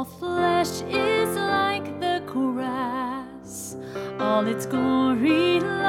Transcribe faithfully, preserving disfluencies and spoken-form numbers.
All flesh is like the grass, all its glory